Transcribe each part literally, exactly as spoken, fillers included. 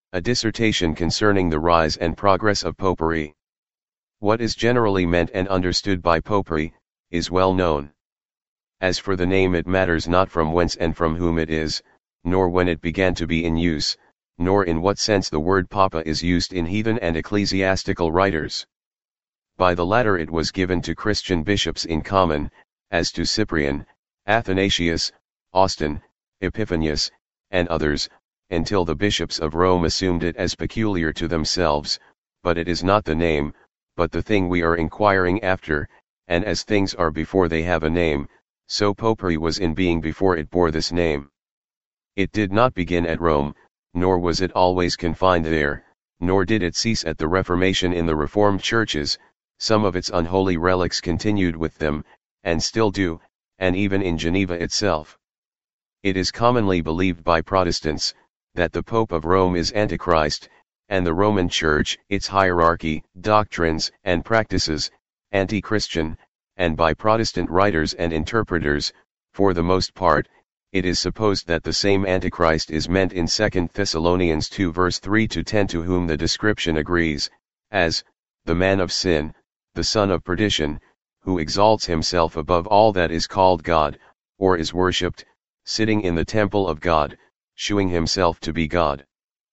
A dissertation concerning the rise and progress of popery. What is generally meant and understood by popery, is well known. As for the name, it matters not from whence and from whom it is, nor when it began to be in use, nor in what sense the word papa is used in heathen and ecclesiastical writers. By the latter it was given to Christian bishops in common, as to Cyprian, Athanasius, Austin, Epiphanius, and others, until the bishops of Rome assumed it as peculiar to themselves, but it is not the name, but the thing we are inquiring after, and as things are before they have a name, so popery was in being before it bore this name. It did not begin at Rome, nor was it always confined there, nor did it cease at the Reformation in the Reformed churches. Some of its unholy relics continued with them, and still do, and even in Geneva itself. It is commonly believed by Protestants, that the Pope of Rome is Antichrist, and the Roman Church, its hierarchy, doctrines, and practices, anti-Christian, and by Protestant writers and interpreters, for the most part, it is supposed that the same Antichrist is meant in Second Thessalonians two verse three to ten, to whom the description agrees, as, the man of sin, the son of perdition, who exalts himself above all that is called God, or is worshipped, sitting in the temple of God, shewing himself to be God.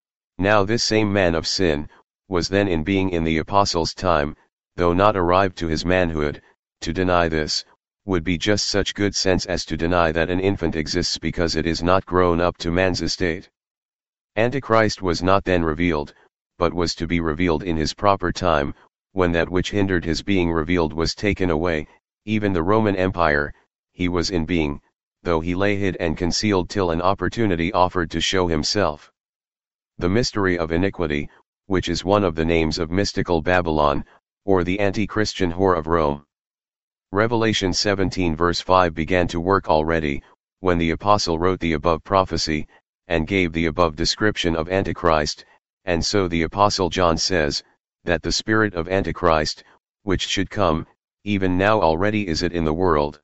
Now this same man of sin, was then in being in the apostles' time, though not arrived to his manhood. To deny this, would be just such good sense as to deny that an infant exists because it is not grown up to man's estate. Antichrist was not then revealed, but was to be revealed in his proper time, when that which hindered his being revealed was taken away, even the Roman Empire. He was in being, though he lay hid and concealed till an opportunity offered to show himself. The mystery of iniquity, which is one of the names of mystical Babylon, or the anti-Christian whore of Rome. Revelation seventeen verse five began to work already, when the apostle wrote the above prophecy, and gave the above description of Antichrist, and so the apostle John says, that the spirit of Antichrist, which should come, even now already is it in the world.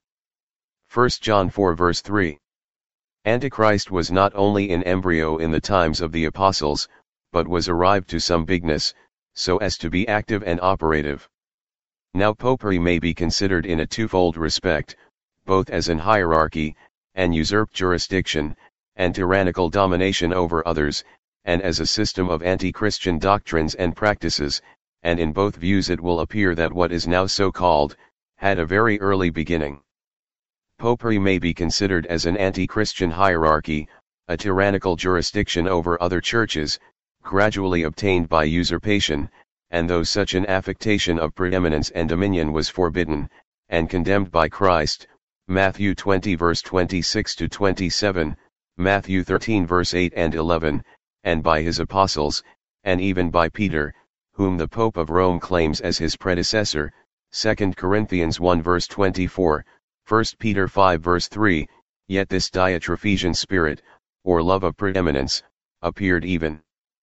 First John four verse three. Antichrist was not only in embryo in the times of the apostles, but was arrived to some bigness, so as to be active and operative. Now popery may be considered in a twofold respect, both as an hierarchy, and usurped jurisdiction, and tyrannical domination over others, and as a system of anti-Christian doctrines and practices, and in both views it will appear that what is now so called, had a very early beginning. Popery may be considered as an anti-Christian hierarchy, a tyrannical jurisdiction over other churches, gradually obtained by usurpation, and though such an affectation of preeminence and dominion was forbidden, and condemned by Christ, Matthew twenty verse twenty-six to twenty-seven, Matthew thirteen verse eight and eleven, and by his apostles, and even by Peter, whom the Pope of Rome claims as his predecessor, Second Corinthians one verse twenty-four, First Peter five verse three, yet this Diotrephes spirit, or love of preeminence, appeared even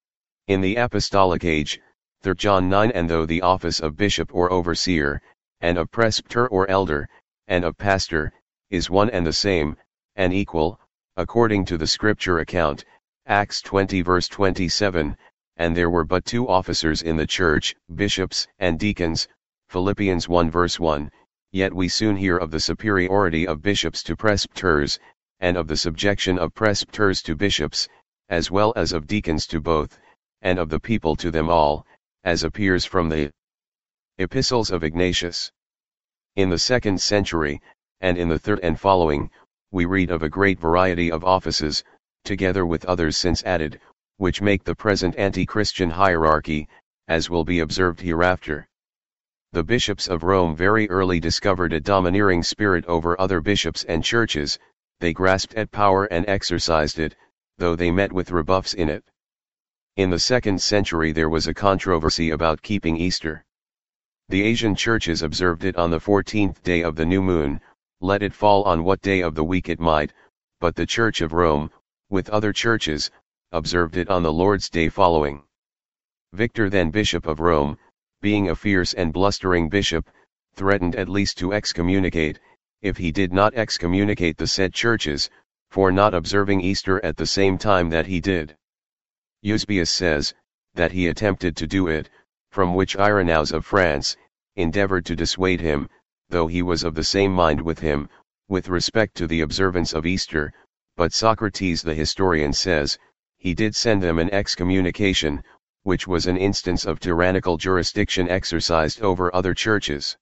in the apostolic age, Third John nine, and though the office of bishop or overseer, and of presbyter or elder, and of pastor, is one and the same, and equal, according to the scripture account, Acts twenty verse twenty-seven, and there were but two officers in the church, bishops and deacons, Philippians one verse one, yet we soon hear of the superiority of bishops to presbyters, and of the subjection of presbyters to bishops, as well as of deacons to both, and of the people to them all, as appears from the epistles of Ignatius. In the second century, and in the third and following, we read of a great variety of offices, together with others since added, which make the present anti-Christian hierarchy, as will be observed hereafter. The bishops of Rome very early discovered a domineering spirit over other bishops and churches. They grasped at power and exercised it, though they met with rebuffs in it. In the second century there was a controversy about keeping Easter. The Asian churches observed it on the fourteenth day of the new moon, let it fall on what day of the week it might, but the Church of Rome, with other churches, observed it on the Lord's Day following. Victor, then Bishop of Rome, being a fierce and blustering bishop, threatened at least to excommunicate, if he did not excommunicate the said churches, for not observing Easter at the same time that he did. Eusebius says, that he attempted to do it, from which Irenaeus of France, endeavored to dissuade him, though he was of the same mind with him, with respect to the observance of Easter, but Socrates the historian says, he did send them an excommunication, which was an instance of tyrannical jurisdiction exercised over other churches.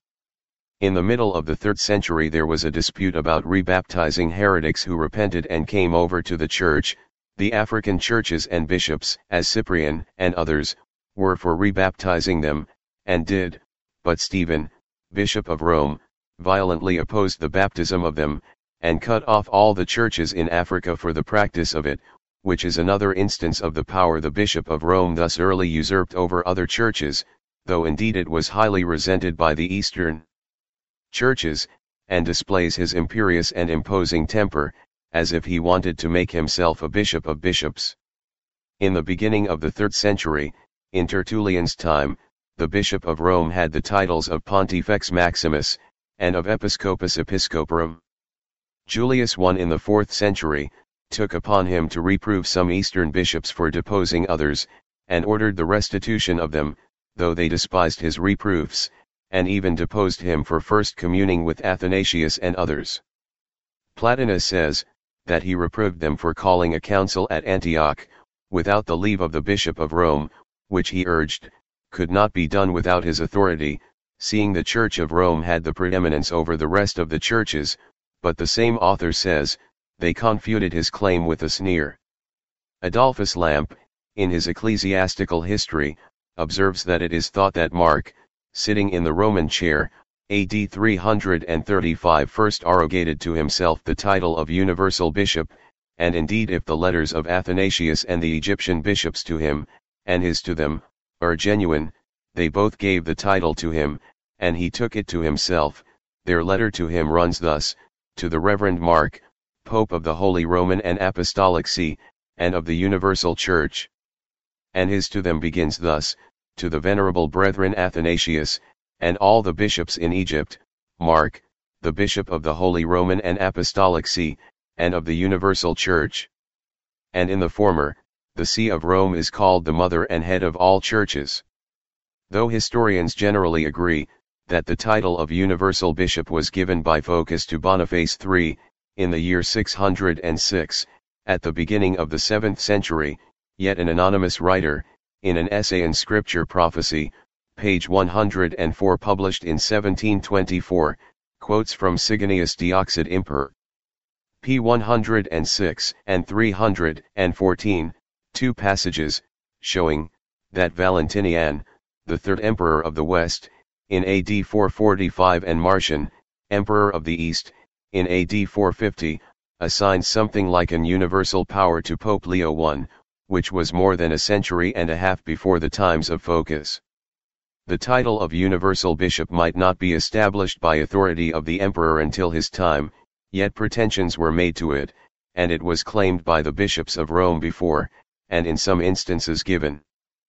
In the middle of the third century there was a dispute about rebaptizing heretics who repented and came over to the church. The African churches and bishops, as Cyprian and others, were for rebaptizing them, and did, but Stephen, Bishop of Rome, violently opposed the baptism of them, and cut off all the churches in Africa for the practice of it, which is another instance of the power the Bishop of Rome thus early usurped over other churches, though indeed it was highly resented by the Eastern churches, and displays his imperious and imposing temper, as if he wanted to make himself a bishop of bishops. In the beginning of the third century, in Tertullian's time, the Bishop of Rome had the titles of Pontifex Maximus, and of Episcopus Episcoporum. Julius the First in the fourth century, took upon him to reprove some Eastern bishops for deposing others, and ordered the restitution of them, though they despised his reproofs, and even deposed him for first communing with Athanasius and others. Platinus says, that he reproved them for calling a council at Antioch, without the leave of the Bishop of Rome, which he urged, could not be done without his authority, seeing the Church of Rome had the preeminence over the rest of the churches, but the same author says, they confuted his claim with a sneer. Adolphus Lampe, in his Ecclesiastical History, observes that it is thought that Mark, sitting in the Roman chair, A D three thirty-five first arrogated to himself the title of universal bishop, and indeed if the letters of Athanasius and the Egyptian bishops to him, and his to them, are genuine, they both gave the title to him, and he took it to himself. Their letter to him runs thus, to the Reverend Mark, Pope of the Holy Roman and Apostolic See, and of the Universal Church. And his to them begins thus, to the Venerable Brethren Athanasius, and all the bishops in Egypt, Mark, the Bishop of the Holy Roman and Apostolic See, and of the Universal Church. And in the former, the See of Rome is called the mother and head of all churches. Though historians generally agree, that the title of Universal Bishop was given by Phocas to Boniface the third, in the year six hundred six, at the beginning of the seventh century, yet an anonymous writer, in an essay in Scripture Prophecy, page one hundred four published in seventeen twenty-four, quotes from Sigonius Dioxid Imper. p. one hundred six and three hundred fourteen, two passages, showing, that Valentinian, the third emperor of the West, in A D four forty-five and Marcian, emperor of the East, in A D four fifty, assigned something like an universal power to Pope Leo the First, which was more than a century and a half before the times of Phocas. The title of universal bishop might not be established by authority of the emperor until his time, yet pretensions were made to it, and it was claimed by the bishops of Rome before, and in some instances given.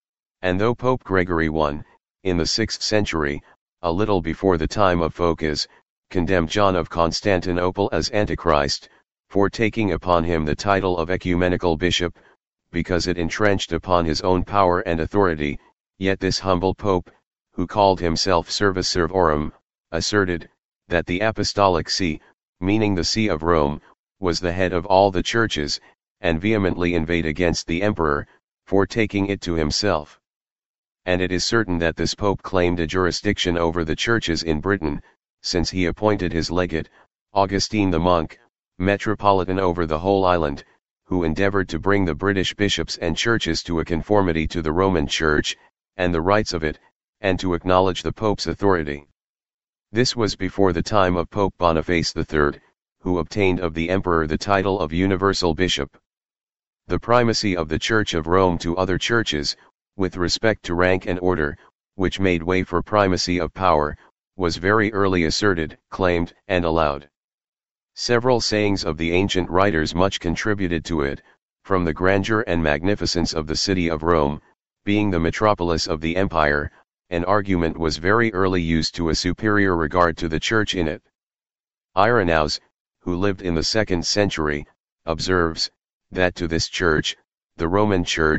And though Pope Gregory the First, in the sixth century, a little before the time of Phocas, condemned John of Constantinople as Antichrist, for taking upon him the title of ecumenical bishop, because it entrenched upon his own power and authority, yet this humble pope, who called himself Servus Servorum, asserted, that the Apostolic See, meaning the See of Rome, was the head of all the churches, and vehemently inveighed against the emperor, for taking it to himself. And it is certain that this pope claimed a jurisdiction over the churches in Britain, since he appointed his legate, Augustine the monk, metropolitan over the whole island, who endeavored to bring the British bishops and churches to a conformity to the Roman Church, and the rights of it, and to acknowledge the Pope's authority. This was before the time of Pope Boniface the third, who obtained of the emperor the title of universal bishop. The primacy of the Church of Rome to other churches, with respect to rank and order, which made way for primacy of power, was very early asserted, claimed, and allowed. Several sayings of the ancient writers much contributed to it, from the grandeur and magnificence of the city of Rome, being the metropolis of the empire, an argument was very early used to a superior regard to the church in it. Irenaeus, who lived in the second century, observes, that to this church, the Roman Church,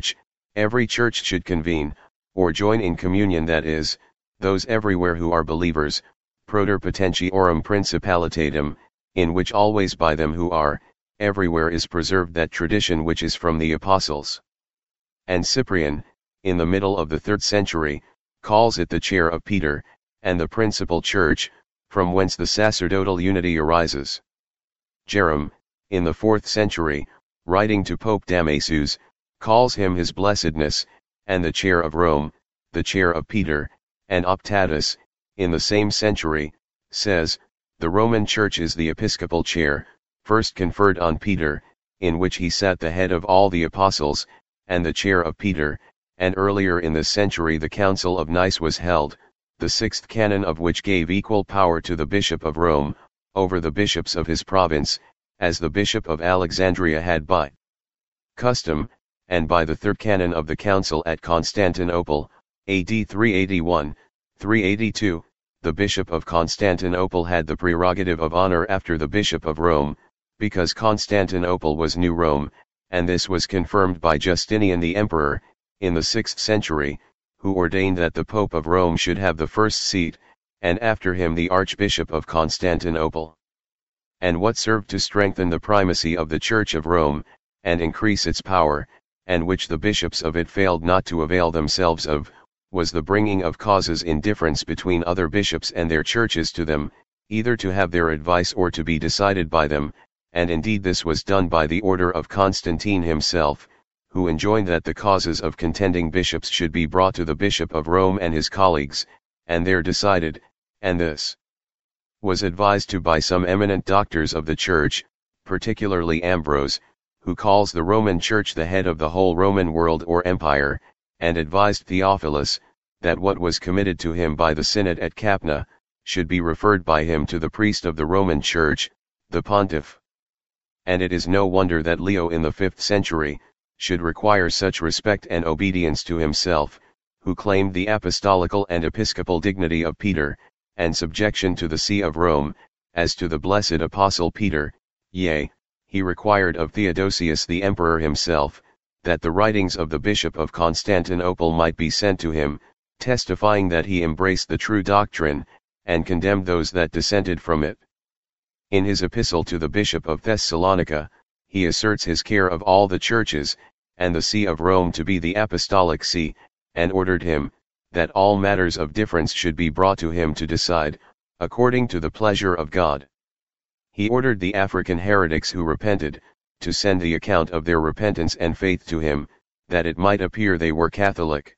Every church should convene, or join in communion, that is, those everywhere who are believers, proter potentiorum principalitatem, in which always by them who are, everywhere is preserved that tradition which is from the apostles. And Cyprian, in the middle of the third century, calls it the chair of Peter, and the principal church, from whence the sacerdotal unity arises. Jerome, in the fourth century, writing to Pope Damasus, calls him his blessedness, and the chair of Rome, the chair of Peter, and Optatus, in the same century, says, the Roman Church is the episcopal chair, first conferred on Peter, in which he sat the head of all the apostles, and the chair of Peter, and earlier in this century the Council of Nice was held, the sixth canon of which gave equal power to the Bishop of Rome, over the bishops of his province, as the Bishop of Alexandria had by custom, and by the third canon of the Council at Constantinople, A D three eighty-one, three eighty-two, the Bishop of Constantinople had the prerogative of honor after the Bishop of Rome, because Constantinople was New Rome, and this was confirmed by Justinian the Emperor, in the sixth century, who ordained that the Pope of Rome should have the first seat, and after him the Archbishop of Constantinople. And what served to strengthen the primacy of the Church of Rome, and increase its power, and which the bishops of it failed not to avail themselves of, was the bringing of causes in difference between other bishops and their churches to them, either to have their advice or to be decided by them, and indeed this was done by the order of Constantine himself, who enjoined that the causes of contending bishops should be brought to the Bishop of Rome and his colleagues, and there decided, and this was advised to by some eminent doctors of the Church, particularly Ambrose, who calls the Roman Church the head of the whole Roman world or empire, and advised Theophilus, that what was committed to him by the synod at Capna, should be referred by him to the priest of the Roman Church, the pontiff. And it is no wonder that Leo in the fifth century, should require such respect and obedience to himself, who claimed the apostolical and episcopal dignity of Peter, and subjection to the See of Rome, as to the blessed Apostle Peter, yea, he required of Theodosius the emperor himself, that the writings of the Bishop of Constantinople might be sent to him, testifying that he embraced the true doctrine, and condemned those that dissented from it. In his epistle to the Bishop of Thessalonica, he asserts his care of all the churches, and the See of Rome to be the apostolic see, and ordered him, that all matters of difference should be brought to him to decide, according to the pleasure of God. He ordered the African heretics who repented, to send the account of their repentance and faith to him, that it might appear they were Catholic.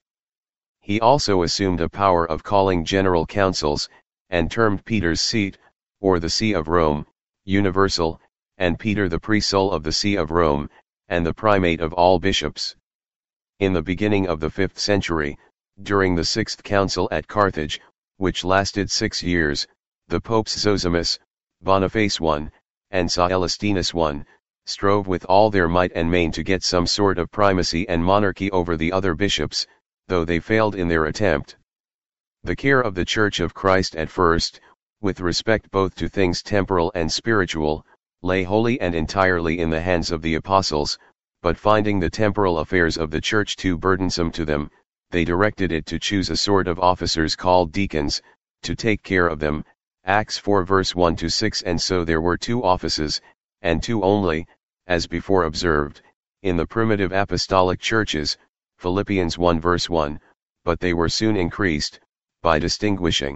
He also assumed a power of calling general councils, and termed Peter's seat, or the See of Rome, universal, and Peter the pre-sol of the See of Rome, and the primate of all bishops. In the beginning of the fifth century, during the sixth council at Carthage, which lasted six years, the popes Zosimus, Boniface the First, and Celestinus the First, strove with all their might and main to get some sort of primacy and monarchy over the other bishops, though they failed in their attempt. The care of the Church of Christ at first, with respect both to things temporal and spiritual, lay wholly and entirely in the hands of the apostles, but finding the temporal affairs of the Church too burdensome to them, they directed it to choose a sort of officers called deacons, to take care of them, Acts four verse one to six. And so there were two offices, and two only, as before observed, in the primitive apostolic churches, Philippians one verse one, but they were soon increased, by distinguishing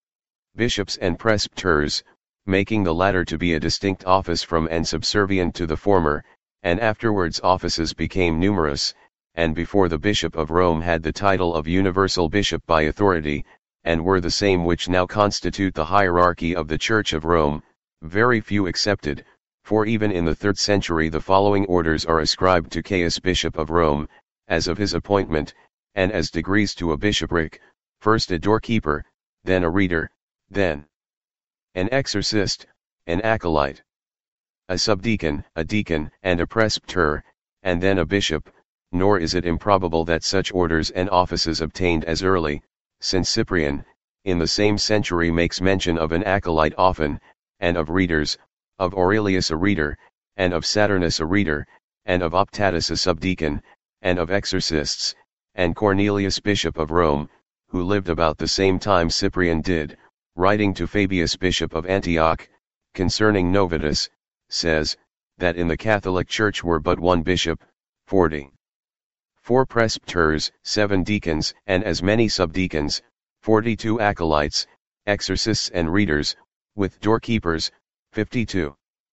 bishops and presbyters, making the latter to be a distinct office from and subservient to the former, and afterwards offices became numerous, and before the Bishop of Rome had the title of universal bishop by authority, and were the same which now constitute the hierarchy of the Church of Rome, very few excepted, for even in the third century the following orders are ascribed to Caius Bishop of Rome, as of his appointment, and as degrees to a bishopric, first a doorkeeper, then a reader, then an exorcist, an acolyte, a subdeacon, a deacon, and a presbyter, and then a bishop, nor is it improbable that such orders and offices obtained as early, since Cyprian, in the same century makes mention of an acolyte often, and of readers, of Aurelius a reader, and of Saturnus a reader, and of Optatus a subdeacon, and of exorcists, and Cornelius bishop of Rome, who lived about the same time Cyprian did, writing to Fabius bishop of Antioch, concerning Novatus, says, that in the Catholic Church were but one bishop, forty. Four presbyters, seven deacons, and as many subdeacons, forty-two acolytes, exorcists and readers, with doorkeepers, fifty-two.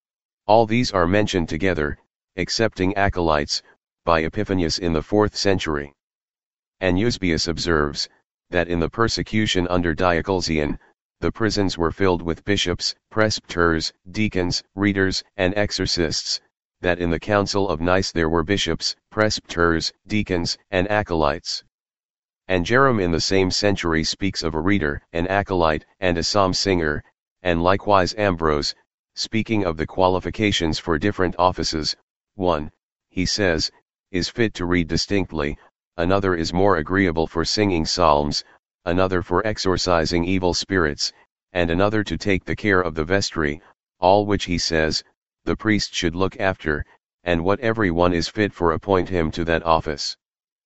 All these are mentioned together, excepting acolytes, by Epiphanius in the fourth century. And Eusebius observes, that in the persecution under Diocletian, the prisons were filled with bishops, presbyters, deacons, readers, and exorcists, that in the Council of Nice there were bishops, presbyters, deacons, and acolytes. And Jerome in the same century speaks of a reader, an acolyte, and a psalm singer, and likewise Ambrose, speaking of the qualifications for different offices, one, he says, is fit to read distinctly, another is more agreeable for singing psalms, another for exorcising evil spirits, and another to take the care of the vestry, all which he says, the priest should look after, and what every one is fit for appoint him to that office.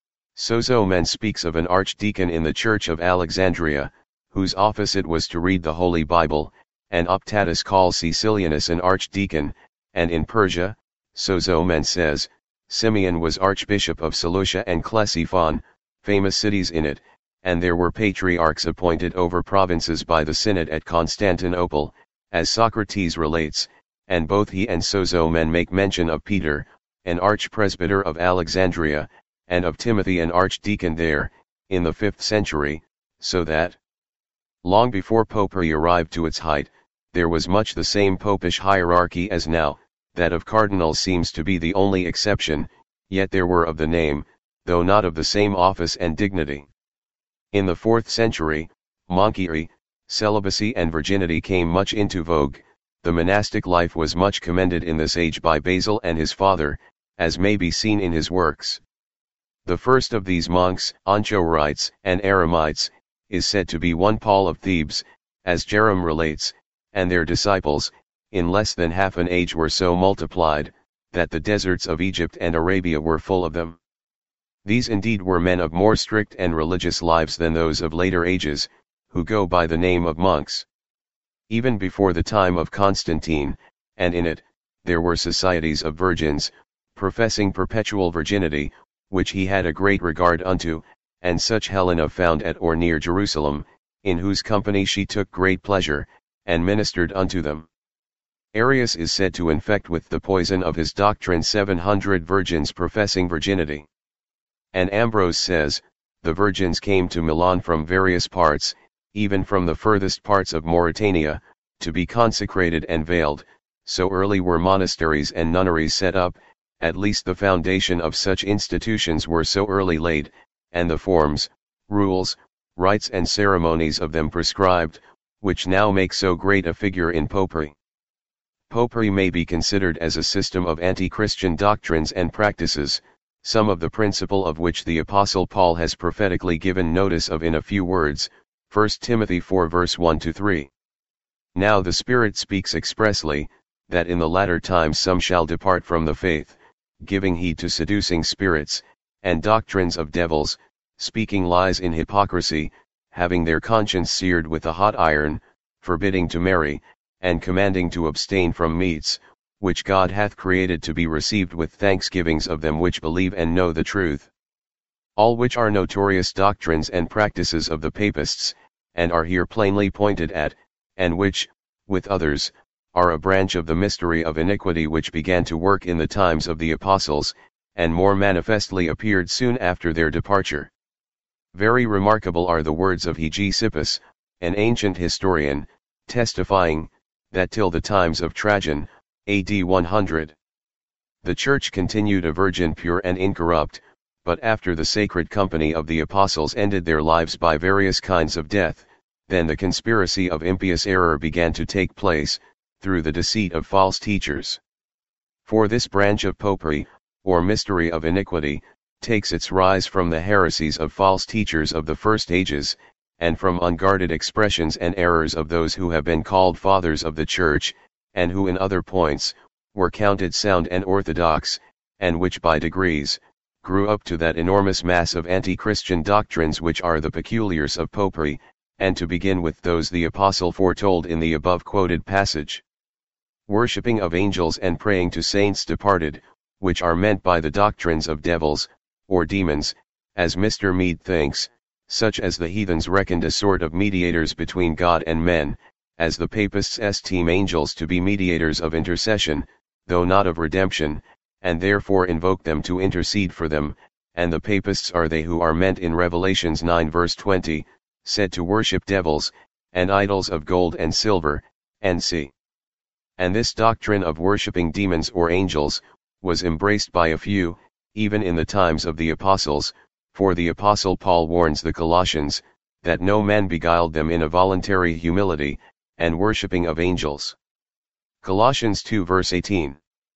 Sozomen speaks of an archdeacon in the church of Alexandria, whose office it was to read the Holy Bible, and Optatus calls Cecilianus an archdeacon, and in Persia, Sozomen says, Simeon was archbishop of Seleucia and Ctesiphon, famous cities in it, and there were patriarchs appointed over provinces by the synod at Constantinople, as Socrates relates, and both he and Sozomen make mention of Peter, an archpresbyter of Alexandria, and of Timothy an archdeacon there, in the fifth century, so that, long before popery arrived to its height, there was much the same popish hierarchy as now. That of cardinals seems to be the only exception, yet there were of the name, though not of the same office and dignity. In the fourth century, monkery, celibacy and virginity came much into vogue. The monastic life was much commended in this age by Basil and his father, as may be seen in his works. The first of these monks, Anchorites and Eremites, is said to be one Paul of Thebes, as Jerome relates, and their disciples, in less than half an age were so multiplied, that the deserts of Egypt and Arabia were full of them. These indeed were men of more strict and religious lives than those of later ages, who go by the name of monks. Even before the time of Constantine, and in it, there were societies of virgins, professing perpetual virginity, which he had a great regard unto, and such Helena found at or near Jerusalem, in whose company she took great pleasure, and ministered unto them. Arius is said to infect with the poison of his doctrine seven hundred virgins professing virginity. And Ambrose says, the virgins came to Milan from various parts, even from the furthest parts of Mauritania, to be consecrated and veiled, so early were monasteries and nunneries set up, at least the foundation of such institutions were so early laid, and the forms, rules, rites and ceremonies of them prescribed, which now make so great a figure in popery. Popery may be considered as a system of anti-Christian doctrines and practices, some of the principal of which the Apostle Paul has prophetically given notice of in a few words, First Timothy four verse one to three. Now the Spirit speaks expressly, that in the latter times some shall depart from the faith, giving heed to seducing spirits, and doctrines of devils, speaking lies in hypocrisy, having their conscience seared with a hot iron, forbidding to marry, and commanding to abstain from meats, which God hath created to be received with thanksgivings of them which believe and know the truth. All which are notorious doctrines and practices of the papists, and are here plainly pointed at, and which, with others, are a branch of the mystery of iniquity which began to work in the times of the apostles, and more manifestly appeared soon after their departure. Very remarkable are the words of Hegesippus, an ancient historian, testifying, that till the times of Trajan, A D one hundred, the Church continued a virgin pure and incorrupt, but after the sacred company of the apostles ended their lives by various kinds of death, then the conspiracy of impious error began to take place, through the deceit of false teachers. For this branch of popery, or mystery of iniquity, takes its rise from the heresies of false teachers of the first ages, and from unguarded expressions and errors of those who have been called fathers of the Church, and who in other points, were counted sound and orthodox, and which by degrees, grew up to that enormous mass of anti-Christian doctrines which are the peculiars of popery, and to begin with those the apostle foretold in the above quoted passage. Worshipping of angels and praying to saints departed, which are meant by the doctrines of devils, or demons, as Mister Mead thinks, such as the heathens reckoned a sort of mediators between God and men, as the papists esteem angels to be mediators of intercession, though not of redemption, and therefore invoke them to intercede for them, and the papists are they who are meant in Revelations nine verse twenty, said to worship devils, and idols of gold and silver, and c. And this doctrine of worshipping demons or angels, was embraced by a few, even in the times of the apostles, for the apostle Paul warns the Colossians, that no man beguiled them in a voluntary humility, and worshipping of angels. Colossians two verse eighteen.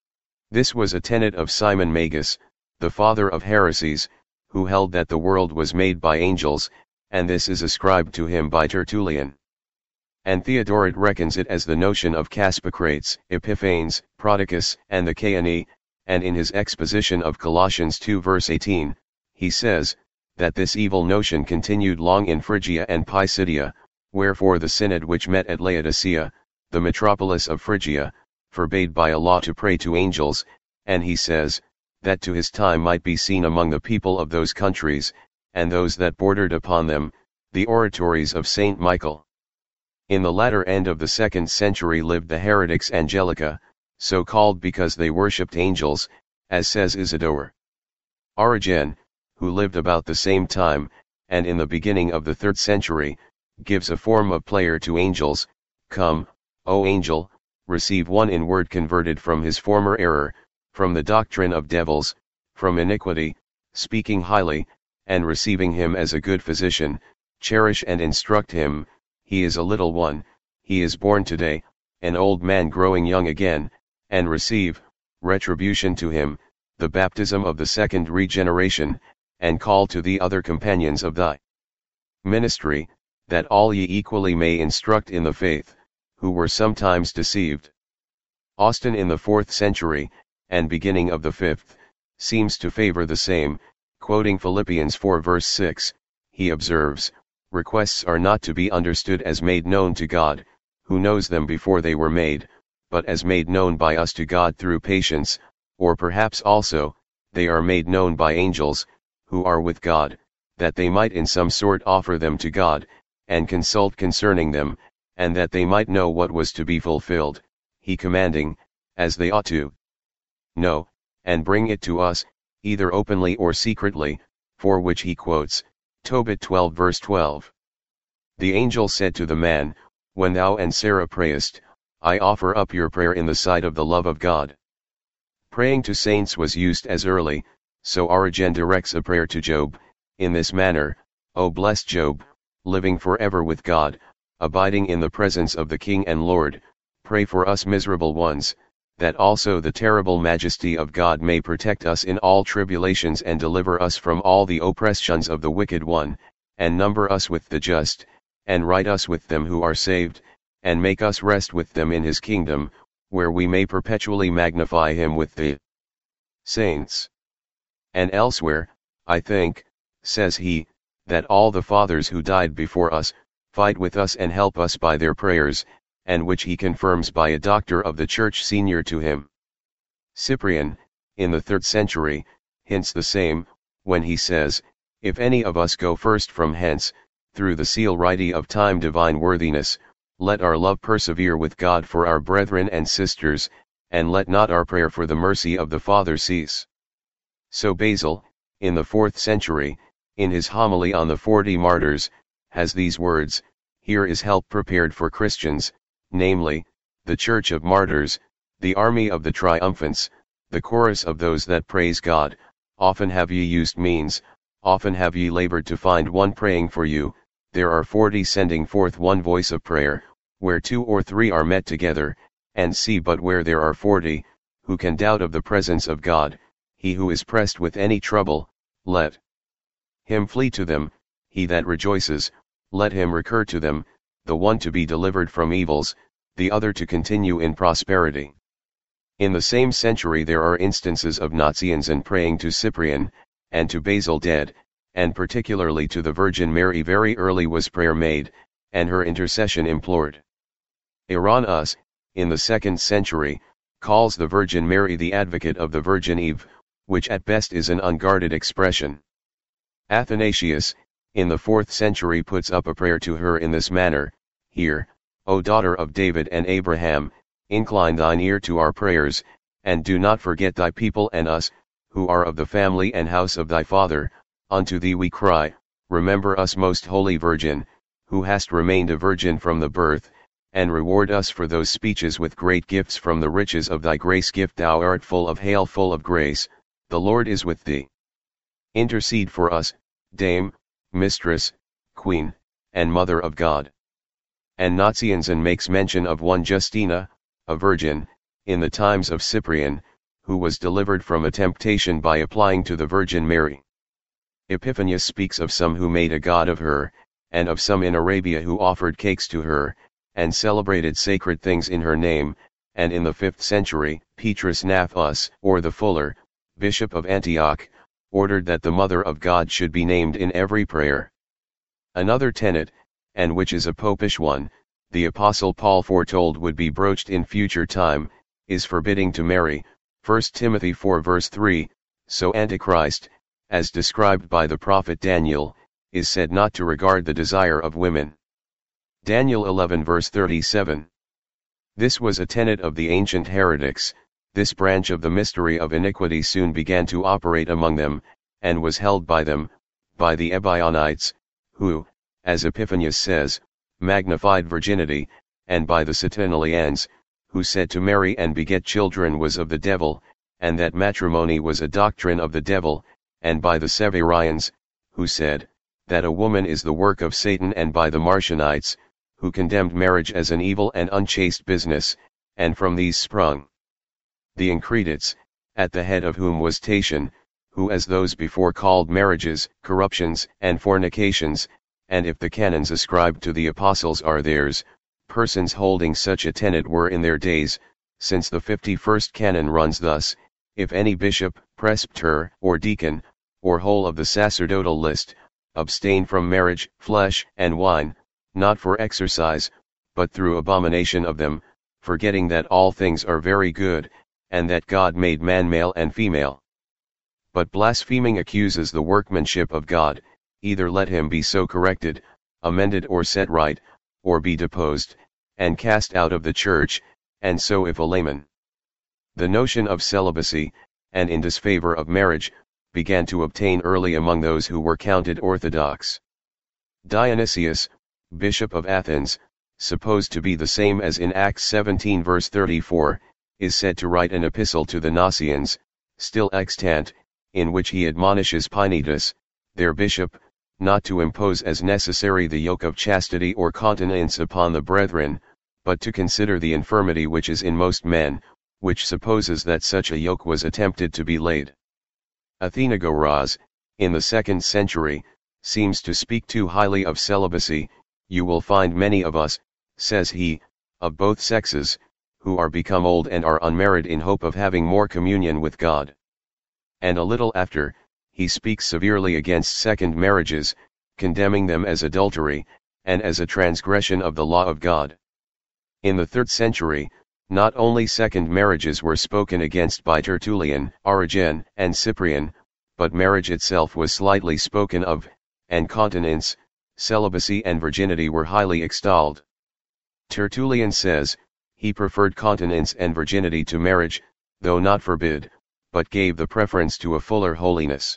This was a tenet of Simon Magus, the father of heresies, who held that the world was made by angels, and this is ascribed to him by Tertullian. And Theodoret reckons it as the notion of Caspocrates, Epiphanes, Prodicus, and the Caeni, and in his exposition of Colossians two verse eighteen, he says, that this evil notion continued long in Phrygia and Pisidia, wherefore the synod which met at Laodicea, the metropolis of Phrygia, forbade by a law to pray to angels, and he says, that to his time might be seen among the people of those countries, and those that bordered upon them, the oratories of Saint Michael. In the latter end of the second century lived the heretics Angelica, so called because they worshipped angels, as says Isidore. Origen, who lived about the same time, and in the beginning of the third century, gives a form of prayer to angels, come, O angel, receive one in word converted from his former error, from the doctrine of devils, from iniquity, speaking highly, and receiving him as a good physician, cherish and instruct him. He is a little one, he is born today, an old man growing young again, and receive, retribution to him, the baptism of the second regeneration, and call to the other companions of thy ministry, that all ye equally may instruct in the faith, who were sometimes deceived. Austin in the fourth century, and beginning of the fifth, seems to favor the same, quoting Philippians four verse six, he observes, requests are not to be understood as made known to God, who knows them before they were made, but as made known by us to God through patience, or perhaps also, they are made known by angels, who are with God, that they might in some sort offer them to God, and consult concerning them, and that they might know what was to be fulfilled, he commanding, as they ought to know, and bring it to us, either openly or secretly, for which he quotes, Tobit twelve verse twelve. The angel said to the man, when thou and Sarah prayest, I offer up your prayer in the sight of the love of God. Praying to saints was used as early, so Origen directs a prayer to Job, in this manner, O blessed Job, living forever with God, abiding in the presence of the King and Lord, pray for us miserable ones, that also the terrible majesty of God may protect us in all tribulations and deliver us from all the oppressions of the wicked one, and number us with the just, and write us with them who are saved, and make us rest with them in his kingdom, where we may perpetually magnify him with the saints. And elsewhere, I think, says he, that all the fathers who died before us, fight with us and help us by their prayers, and which he confirms by a doctor of the church senior to him. Cyprian, in the third century, hints the same, when he says, if any of us go first from hence, through the seal righty of time divine worthiness, let our love persevere with God for our brethren and sisters, and let not our prayer for the mercy of the Father cease. So Basil, in the fourth century, in his homily on the forty martyrs, has these words, here is help prepared for Christians, namely, the Church of Martyrs, the army of the triumphants, the chorus of those that praise God. Often have ye used means, often have ye labored to find one praying for you, there are forty sending forth one voice of prayer, where two or three are met together, and see but where there are forty, who can doubt of the presence of God, he who is pressed with any trouble, let him flee to them, he that rejoices, let him recur to them, the one to be delivered from evils, the other to continue in prosperity. In the same century there are instances of Nazianzen praying to Cyprian, and to Basil dead, and particularly to the Virgin Mary very early was prayer made, and her intercession implored. Irenaeus, in the second century, calls the Virgin Mary the advocate of the Virgin Eve, which at best is an unguarded expression. Athanasius, in the fourth century puts up a prayer to her in this manner: Hear, O daughter of David and Abraham, incline thine ear to our prayers, and do not forget thy people and us, who are of the family and house of thy father. Unto thee we cry, remember us, most holy Virgin, who hast remained a virgin from the birth, and reward us for those speeches with great gifts from the riches of thy grace gift. Thou art full of hail, full of grace, the Lord is with thee. Intercede for us, Dame, Mistress, Queen, and Mother of God. And Nazianzen makes mention of one Justina, a virgin, in the times of Cyprian, who was delivered from a temptation by applying to the Virgin Mary. Epiphanius speaks of some who made a god of her, and of some in Arabia who offered cakes to her, and celebrated sacred things in her name. And in the fifth century, Petrus Naphus, or the Fuller, bishop of Antioch, ordered that the Mother of God should be named in every prayer. Another tenet, and which is a popish one, the Apostle Paul foretold would be broached in future time, is forbidding to marry. First Timothy four verse three, so Antichrist, as described by the prophet Daniel, is said not to regard the desire of women. Daniel eleven verse thirty-seven. This was a tenet of the ancient heretics. This branch of the mystery of iniquity soon began to operate among them, and was held by them, by the Ebionites, who, as Epiphanius says, magnified virginity, and by the Satanalians, who said to marry and beget children was of the devil, and that matrimony was a doctrine of the devil, and by the Severians, who said, that a woman is the work of Satan, and by the Marcionites, who condemned marriage as an evil and unchaste business, and from these sprung the Incretites, at the head of whom was Tatian, who as those before called marriages, corruptions, and fornications, and if the canons ascribed to the apostles are theirs, persons holding such a tenet were in their days, since the fifty-first canon runs thus: if any bishop, presbyter, or deacon, or whole of the sacerdotal list, abstain from marriage, flesh, and wine, not for exercise, but through abomination of them, forgetting that all things are very good, and that God made man male and female, but blaspheming accuses the workmanship of God, either let him be so corrected, amended, or set right, or be deposed, and cast out of the church. And so if a layman, the notion of celibacy, and in disfavor of marriage, began to obtain early among those who were counted orthodox. Dionysius, bishop of Athens, supposed to be the same as in Acts seventeen verse thirty-four, is said to write an epistle to the Nazians, still extant, in which he admonishes Pinetus, their bishop, not to impose as necessary the yoke of chastity or continence upon the brethren, but to consider the infirmity which is in most men, which supposes that such a yoke was attempted to be laid. Athenagoras, in the second century, seems to speak too highly of celibacy. You will find many of us, says he, of both sexes, who are become old and are unmarried in hope of having more communion with God. And a little after, he speaks severely against second marriages, condemning them as adultery, and as a transgression of the law of God. In the third century, not only second marriages were spoken against by Tertullian, Origen, and Cyprian, but marriage itself was slightly spoken of, and continence, celibacy, and virginity were highly extolled. Tertullian says, he preferred continence and virginity to marriage, though not forbid, but gave the preference to a fuller holiness.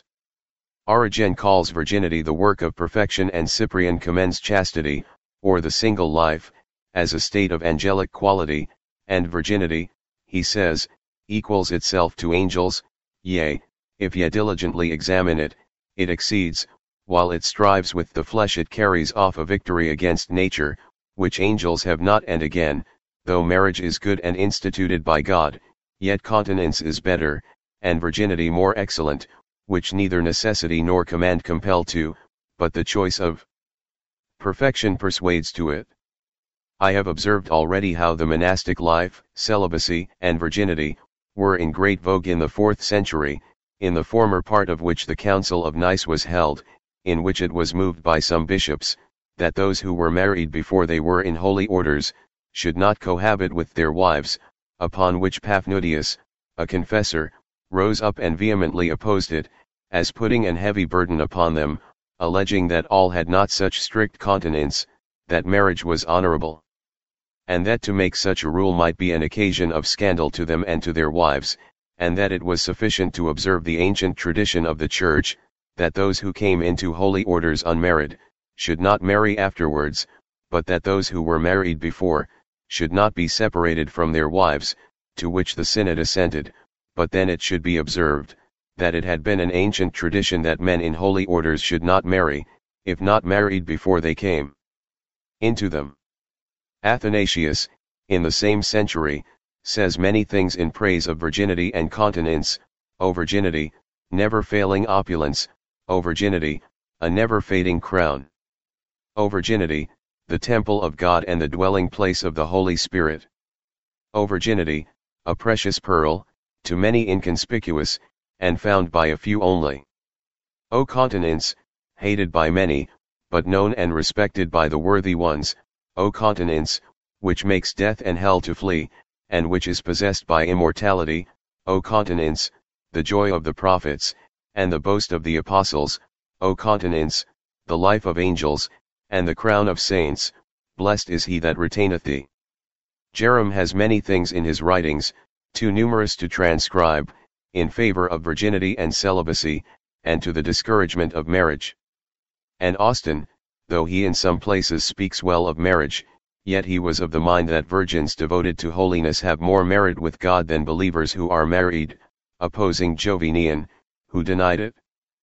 Origen calls virginity the work of perfection, and Cyprian commends chastity, or the single life, as a state of angelic quality, and virginity, he says, equals itself to angels. Yea, if ye diligently examine it, it exceeds, while it strives with the flesh it carries off a victory against nature, which angels have not. And again, though marriage is good and instituted by God, yet continence is better, and virginity more excellent, which neither necessity nor command compel to, but the choice of perfection persuades to it. I have observed already how the monastic life, celibacy, and virginity, were in great vogue in the fourth century, in the former part of which the Council of Nice was held, in which it was moved by some bishops, that those who were married before they were in holy orders, should not cohabit with their wives, upon which Paphnutius, a confessor, rose up and vehemently opposed it, as putting an heavy burden upon them, alleging that all had not such strict continence, that marriage was honorable, and that to make such a rule might be an occasion of scandal to them and to their wives, and that it was sufficient to observe the ancient tradition of the Church, that those who came into holy orders unmarried, should not marry afterwards, but that those who were married before, should not be separated from their wives, to which the synod assented, but then it should be observed, that it had been an ancient tradition that men in holy orders should not marry, if not married before they came into them. Athanasius, in the same century, says many things in praise of virginity and continence: O virginity, never failing opulence; O virginity, a never fading crown; O virginity, the temple of God and the dwelling place of the Holy Spirit; O virginity, a precious pearl, to many inconspicuous, and found by a few only; O continence, hated by many, but known and respected by the worthy ones; O continence, which makes death and hell to flee, and which is possessed by immortality; O continence, the joy of the prophets, and the boast of the apostles; O continence, the life of angels, and the crown of saints; blessed is he that retaineth thee. Jerome has many things in his writings, too numerous to transcribe, in favor of virginity and celibacy, and to the discouragement of marriage. And Austin, though he in some places speaks well of marriage, yet he was of the mind that virgins devoted to holiness have more merit with God than believers who are married, opposing Jovinian, who denied it.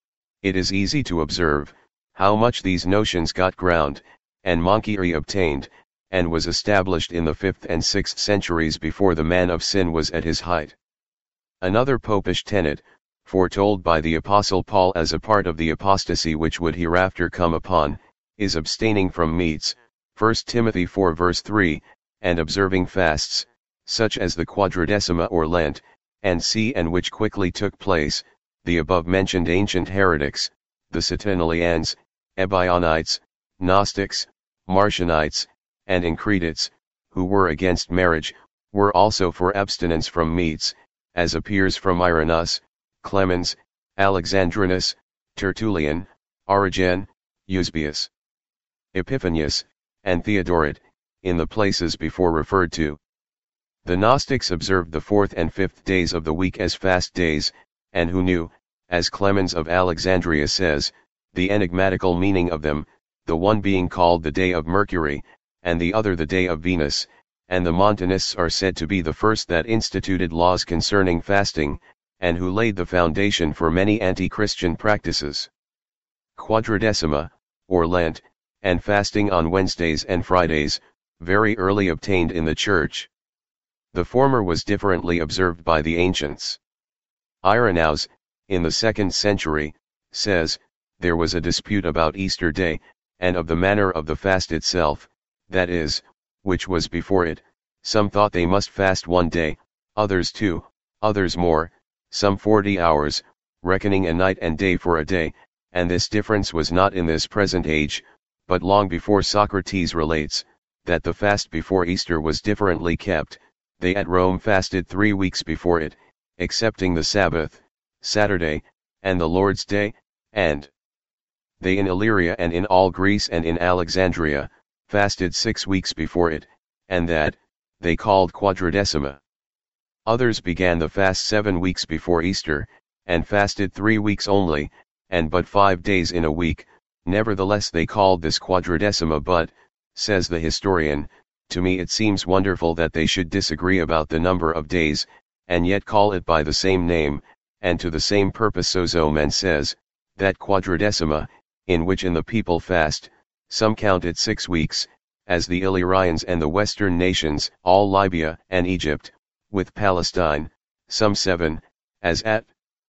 It is easy to observe, how much these notions got ground, and Monckery obtained, and was established in the fifth and sixth centuries before the man of sin was at his height. Another popish tenet, foretold by the Apostle Paul as a part of the apostasy which would hereafter come upon, is abstaining from meats, First Timothy four verse three, and observing fasts, such as the Quadridecima or Lent, and see and which quickly took place, the above-mentioned ancient heretics, the Satanalians, Ebionites, Gnostics, Marcionites, and Incretites, who were against marriage, were also for abstinence from meats, as appears from Irenaeus, Clemens, Alexandrinus, Tertullian, Origen, Eusebius, Epiphanius, and Theodoret, in the places before referred to. The Gnostics observed the fourth and fifth days of the week as fast days, and who knew, as Clemens of Alexandria says, the enigmatical meaning of them, the one being called the day of Mercury, and the other the day of Venus, and the Montanists are said to be the first that instituted laws concerning fasting, and who laid the foundation for many anti-Christian practices. Quadridecima, or Lent, and fasting on Wednesdays and Fridays, very early obtained in the Church. The former was differently observed by the ancients. Irenaeus, in the second century, says, there was a dispute about Easter Day, and of the manner of the fast itself, that is, which was before it. Some thought they must fast one day, others two, others more, some forty hours, reckoning a night and day for a day, and this difference was not in this present age, but long before. Socrates relates, that the fast before Easter was differently kept. They at Rome fasted three weeks before it, excepting the Sabbath, Saturday, and the Lord's Day, and they in Illyria and in all Greece and in Alexandria, fasted six weeks before it, and that, they called Quadridecima. Others began the fast seven weeks before Easter, and fasted three weeks only, and but five days in a week. Nevertheless they called this Quadridecima, but, says the historian, to me it seems wonderful that they should disagree about the number of days, and yet call it by the same name, and to the same purpose. Sozomen says, that Quadridecima, in which in the people fast, some count it six weeks, as the Illyrians and the western nations, all Libya and Egypt, with Palestine, some seven, as at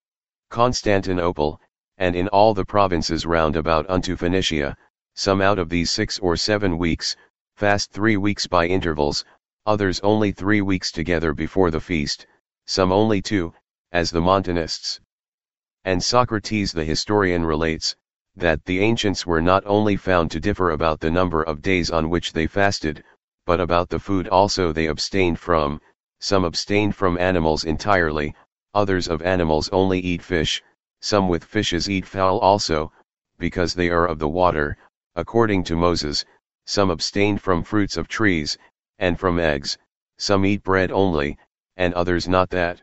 Constantinople, and in all the provinces round about unto Phoenicia, some out of these six or seven weeks, fast three weeks by intervals, others only three weeks together before the feast, some only two, as the Montanists. And Socrates the historian relates, that the ancients were not only found to differ about the number of days on which they fasted, but about the food also they abstained from. Some abstained from animals entirely, others of animals only eat fish, some with fishes eat fowl also, because they are of the water, according to Moses. Some abstained from fruits of trees, and from eggs, some eat bread only, and others not that.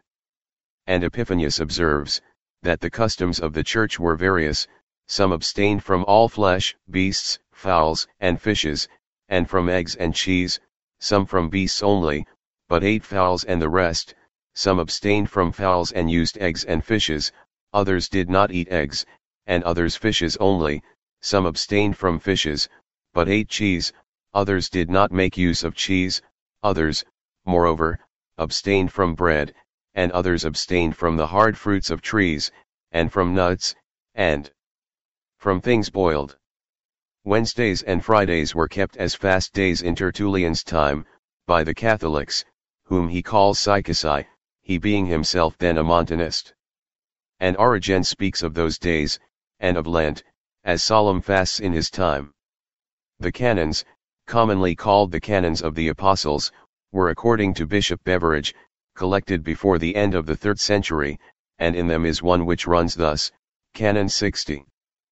And Epiphanius observes, that the customs of the church were various. Some abstained from all flesh, beasts, fowls, and fishes, and from eggs and cheese, some from beasts only, but ate fowls and the rest. Some abstained from fowls and used eggs and fishes, others did not eat eggs, and others fishes only. Some abstained from fishes, but ate cheese, others did not make use of cheese, others, moreover, abstained from bread, and others abstained from the hard fruits of trees, and from nuts, and from things boiled. Wednesdays and Fridays were kept as fast days in Tertullian's time, by the Catholics, whom he calls Sycosi, he being himself then a Montanist. And Origen speaks of those days, and of Lent, as solemn fasts in his time. The canons, commonly called the Canons of the Apostles, were according to Bishop Beveridge, collected before the end of the third century, and in them is one which runs thus, Canon sixty.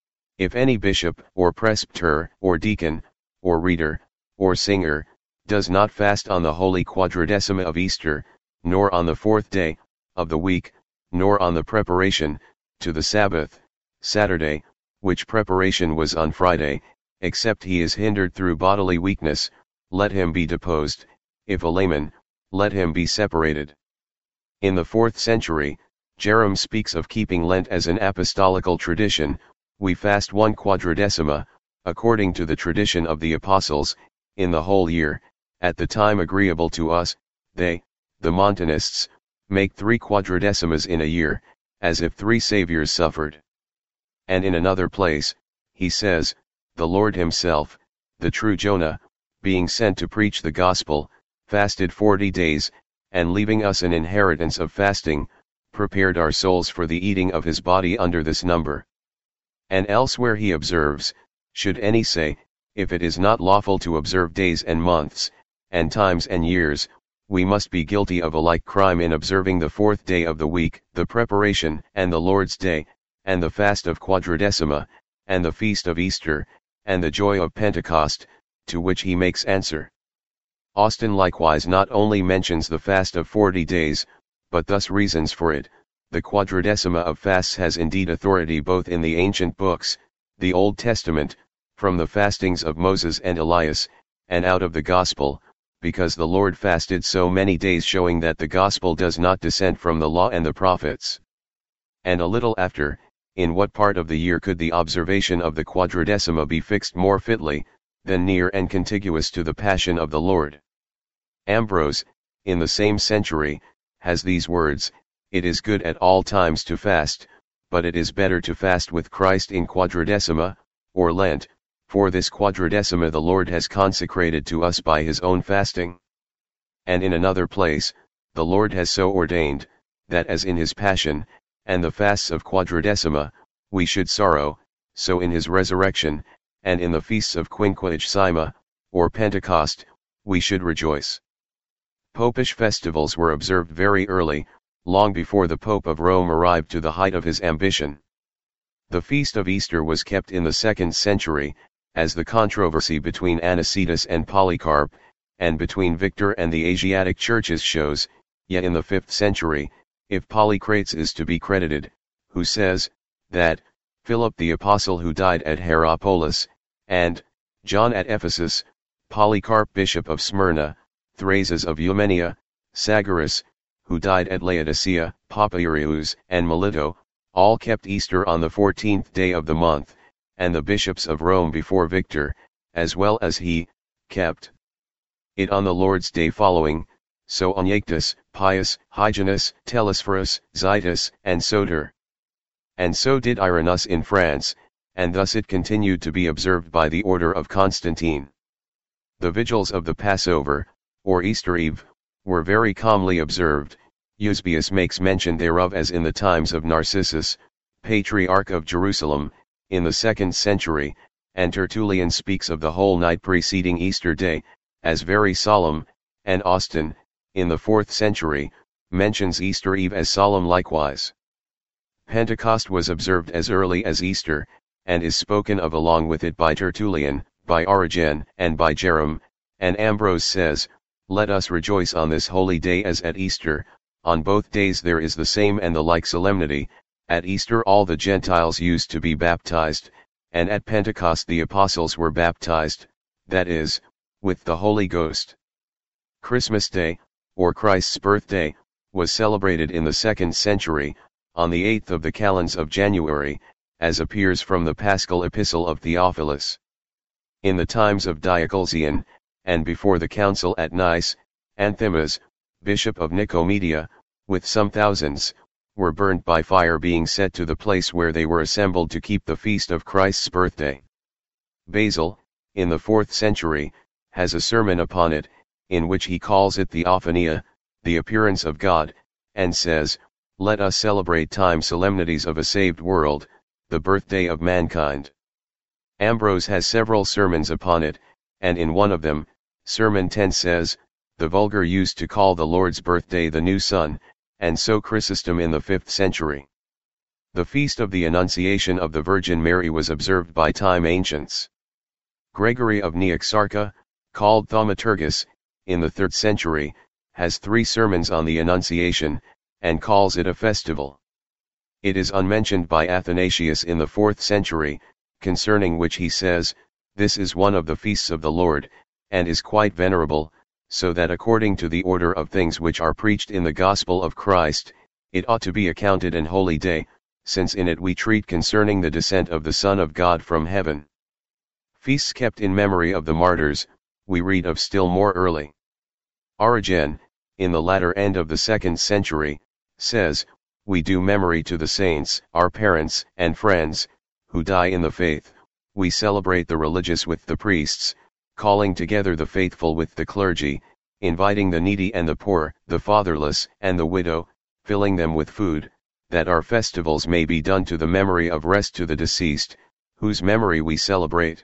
If any bishop, or presbyter, or deacon, or reader, or singer, does not fast on the holy quadridecima of Easter, nor on the fourth day, of the week, nor on the preparation, to the Sabbath, Saturday, which preparation was on Friday, except he is hindered through bodily weakness, let him be deposed. If a layman, let him be separated. In the fourth century, Jerome speaks of keeping Lent as an apostolical tradition. We fast one quadridecima, according to the tradition of the apostles, in the whole year. At the time agreeable to us, they, the Montanists, make three quadridecimas in a year, as if three Saviors suffered. And in another place, he says, the Lord himself, the true Jonah, being sent to preach the gospel, fasted forty days, and leaving us an inheritance of fasting, prepared our souls for the eating of his body under this number. And elsewhere he observes, should any say, if it is not lawful to observe days and months, and times and years, we must be guilty of a like crime in observing the fourth day of the week, the preparation, and the Lord's Day, and the fast of Quadridecima, and the feast of Easter, and the joy of Pentecost, to which he makes answer. Austin likewise not only mentions the fast of forty days, but thus reasons for it. The quadridecima of fasts has indeed authority both in the ancient books, the Old Testament, from the fastings of Moses and Elias, and out of the Gospel, because the Lord fasted so many days, showing that the Gospel does not dissent from the law and the prophets. And a little after, in what part of the year could the observation of the quadridecima be fixed more fitly, than near and contiguous to the Passion of the Lord? Ambrose, in the same century, has these words, it is good at all times to fast, but it is better to fast with Christ in quadridecima, or Lent, for this quadridecima the Lord has consecrated to us by his own fasting. And in another place, the Lord has so ordained, that as in his Passion, and the fasts of quadridecima, we should sorrow, so in his resurrection, and in the feasts of Quinquagesima, or Pentecost, we should rejoice. Popish festivals were observed very early, long before the Pope of Rome arrived to the height of his ambition. The feast of Easter was kept in the second century, as the controversy between Anicetus and Polycarp, and between Victor and the Asiatic churches shows, yet in the fifth century, if Polycrates is to be credited, who says, that, Philip the Apostle who died at Hierapolis, and, John at Ephesus, Polycarp bishop of Smyrna, Thrases of Eumenia, Sagaris, who died at Laodicea, Papirius and Melito, all kept Easter on the fourteenth day of the month, and the bishops of Rome before Victor, as well as he, kept it on the Lord's Day following, so Onyectus, Pius, Hyginus, Telesphorus, Zitus, and Soter. And so did Irenaeus in France, and thus it continued to be observed by the order of Constantine. The vigils of the Passover, or Easter Eve, were very calmly observed. Eusebius makes mention thereof as in the times of Narcissus, Patriarch of Jerusalem, in the second century, and Tertullian speaks of the whole night preceding Easter Day, as very solemn, and Austin, in the fourth century, mentions Easter Eve as solemn likewise. Pentecost was observed as early as Easter, and is spoken of along with it by Tertullian, by Origen, and by Jerome, and Ambrose says, "Let us rejoice on this holy day as at Easter, on both days there is the same and the like solemnity, at Easter all the Gentiles used to be baptized, and at Pentecost the apostles were baptized, that is, with the Holy Ghost." Christmas Day, or Christ's birthday, was celebrated in the second century, on the eighth of the calends of January, as appears from the Paschal Epistle of Theophilus. In the times of Diocletian, and before the council at Nice, Anthimas, bishop of Nicomedia, with some thousands, were burnt by fire being set to the place where they were assembled to keep the feast of Christ's birthday. Basil, in the fourth century, has a sermon upon it, in which he calls it Theophania, the appearance of God, and says, "Let us celebrate time solemnities of a saved world, the birthday of mankind." Ambrose has several sermons upon it, and in one of them, Sermon ten says, "The vulgar used to call the Lord's birthday the new sun, and so Chrysostom in the fifth century." The feast of the Annunciation of the Virgin Mary was observed by time ancients. Gregory of Niaxarcha, called Thaumaturgus, in the third century, has three sermons on the Annunciation, and calls it a festival. It is unmentioned by Athanasius in the fourth century, concerning which he says, "This is one of the feasts of the Lord, and is quite venerable, so that according to the order of things which are preached in the gospel of Christ, it ought to be accounted an holy day, since in it we treat concerning the descent of the Son of God from heaven." Feasts kept in memory of the martyrs, we read of still more early. Origen, in the latter end of the second century, says, "We do memory to the saints, our parents and friends, who die in the faith, we celebrate the religious with the priests, calling together the faithful with the clergy, inviting the needy and the poor, the fatherless and the widow, filling them with food, that our festivals may be done to the memory of rest to the deceased, whose memory we celebrate."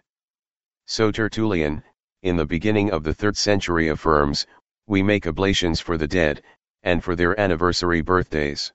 So Tertullian, in the beginning of the third century affirms, "We make oblations for the dead, and for their anniversary birthdays."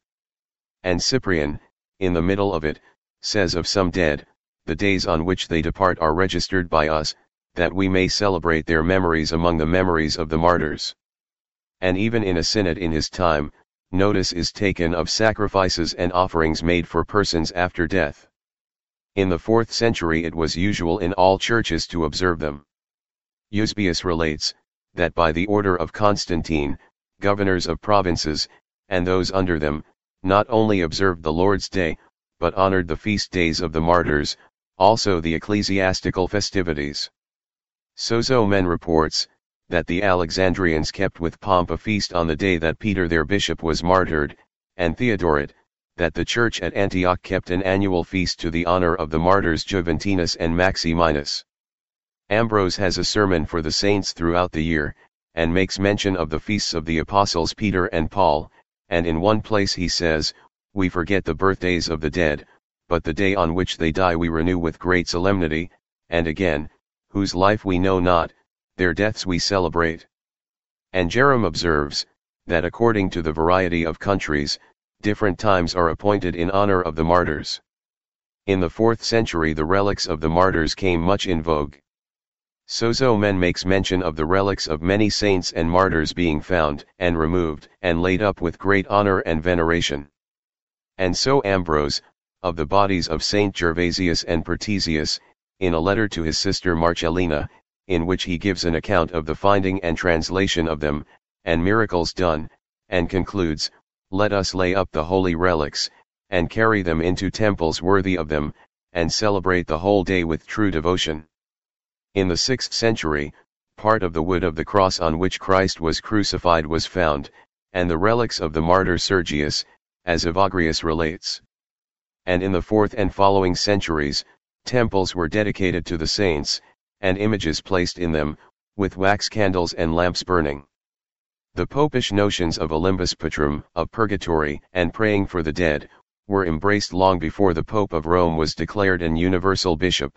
And Cyprian, in the middle of it, says of some dead, "The days on which they depart are registered by us, that we may celebrate their memories among the memories of the martyrs." And even in a synod in his time, notice is taken of sacrifices and offerings made for persons after death. In the fourth century it was usual in all churches to observe them. Eusebius relates, that by the order of Constantine, governors of provinces, and those under them, not only observed the Lord's Day, but honored the feast days of the martyrs, also the ecclesiastical festivities. Sozomen reports, that the Alexandrians kept with pomp a feast on the day that Peter their bishop was martyred, and Theodoret, that the church at Antioch kept an annual feast to the honor of the martyrs Juventinus and Maximinus. Ambrose has a sermon for the saints throughout the year, and makes mention of the feasts of the apostles Peter and Paul, and in one place he says, "We forget the birthdays of the dead, but the day on which they die we renew with great solemnity," and again, "Whose life we know not, their deaths we celebrate." And Jerome observes, that according to the variety of countries, different times are appointed in honor of the martyrs. In the fourth century the relics of the martyrs came much in vogue. Sozomen makes mention of the relics of many saints and martyrs being found and removed and laid up with great honor and veneration. And so Ambrose, of the bodies of Saint Gervasius and Pertesius, in a letter to his sister Marcellina, in which he gives an account of the finding and translation of them, and miracles done, and concludes, "Let us lay up the holy relics, and carry them into temples worthy of them, and celebrate the whole day with true devotion." In the sixth century, part of the wood of the cross on which Christ was crucified was found, and the relics of the martyr Sergius, as Evagrius relates. And in the fourth and following centuries, temples were dedicated to the saints, and images placed in them, with wax candles and lamps burning. The popish notions of Olympus Patrum, of purgatory, and praying for the dead, were embraced long before the Pope of Rome was declared an universal bishop.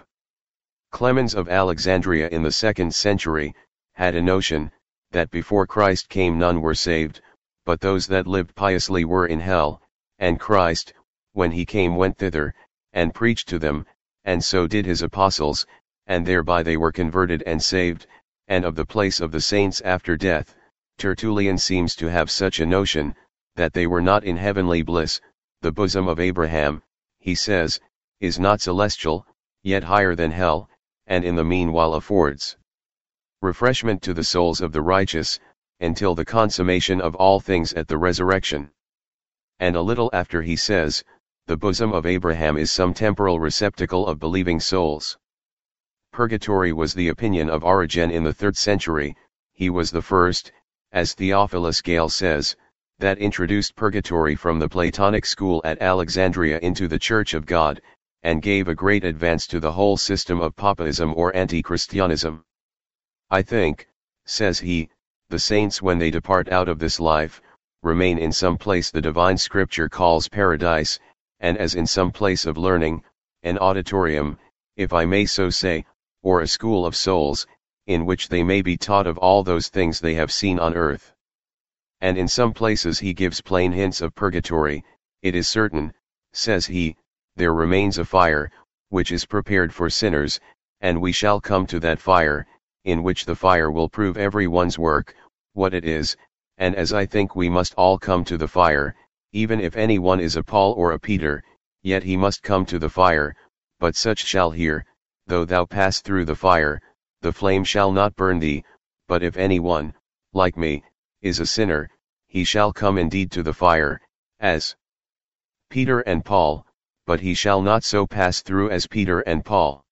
Clemens of Alexandria in the second century, had a notion, that before Christ came none were saved, but those that lived piously were in hell, and Christ, when he came went thither, and preached to them, and so did his apostles, and thereby they were converted and saved. And of the place of the saints after death, Tertullian seems to have such a notion, that they were not in heavenly bliss. The bosom of Abraham, he says, is not celestial, yet higher than hell, and in the meanwhile affords refreshment to the souls of the righteous, until the consummation of all things at the resurrection. And a little after he says, the bosom of Abraham is some temporal receptacle of believing souls. Purgatory was the opinion of Origen in the third century. He was the first, as Theophilus Gale says, that introduced purgatory from the Platonic school at Alexandria into the Church of God, and gave a great advance to the whole system of Papaism or anti-Christianism. I think, says he, the saints when they depart out of this life, remain in some place the divine scripture calls paradise, and as in some place of learning, an auditorium, if I may so say, or a school of souls, in which they may be taught of all those things they have seen on earth. And in some places he gives plain hints of purgatory. It is certain, says he, there remains a fire, which is prepared for sinners, and we shall come to that fire, in which the fire will prove every one's work, what it is, and as I think we must all come to the fire, even if any one is a Paul or a Peter, yet he must come to the fire, but such shall hear, though thou pass through the fire, the flame shall not burn thee. But if any one, like me, is a sinner, he shall come indeed to the fire, as Peter and Paul, but he shall not so pass through as Peter and Paul.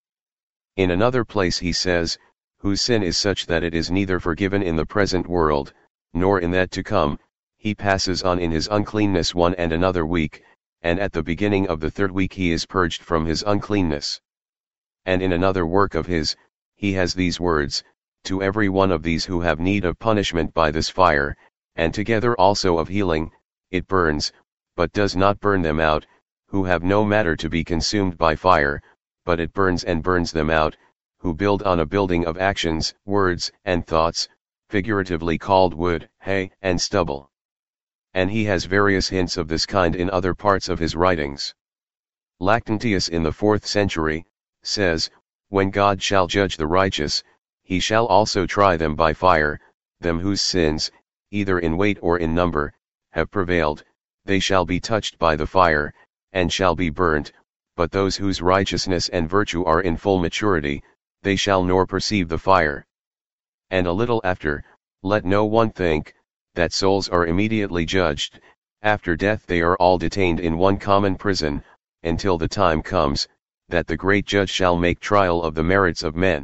In another place he says, whose sin is such that it is neither forgiven in the present world, nor in that to come, he passes on in his uncleanness one and another week, and at the beginning of the third week he is purged from his uncleanness. And in another work of his, he has these words, to every one of these who have need of punishment by this fire, and together also of healing, it burns, but does not burn them out, who have no matter to be consumed by fire, but it burns and burns them out, who build on a building of actions, words, and thoughts, figuratively called wood, hay, and stubble. And he has various hints of this kind in other parts of his writings. Lactantius in the fourth century, says, when God shall judge the righteous, he shall also try them by fire, them whose sins, either in weight or in number, have prevailed, they shall be touched by the fire, and shall be burnt, but those whose righteousness and virtue are in full maturity, they shall nor perceive the fire. And a little after, let no one think, that souls are immediately judged, after death they are all detained in one common prison, until the time comes, that the great judge shall make trial of the merits of men.